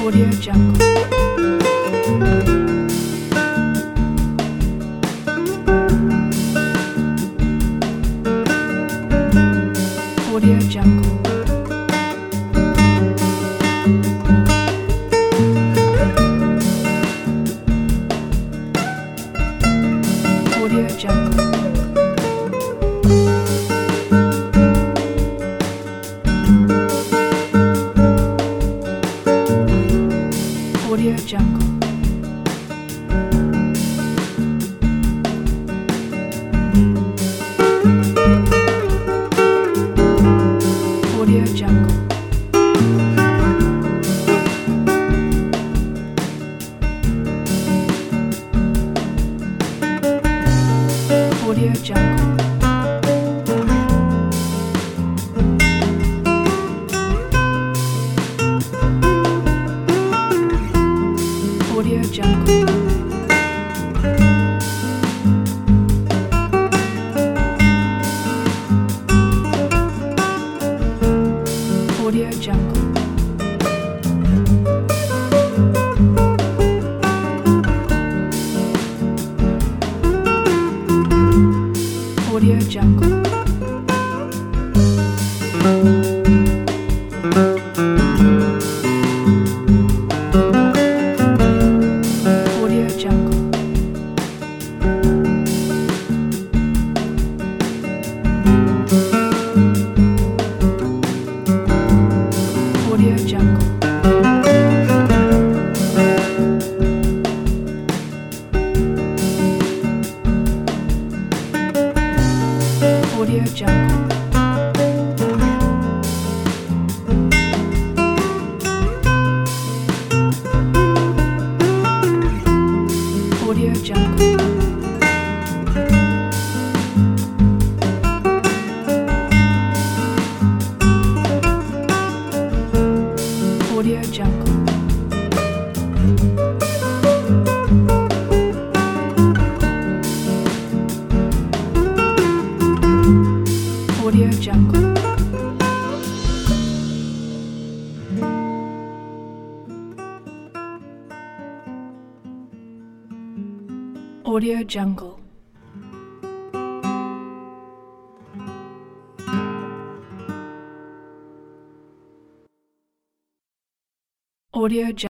Audio Jungle. Audio Jungle. Audio Jungle. Audio Jungle. Audio Jungle. Audio Jungle. Audio Jungle. Audio Jungle. Audio Jungle. Audio Jungle. Audio Jungle. Audio Jungle. Audio Jungle. Audio Jungle. Audio Jungle. Audio Jungle. Audio Jungle.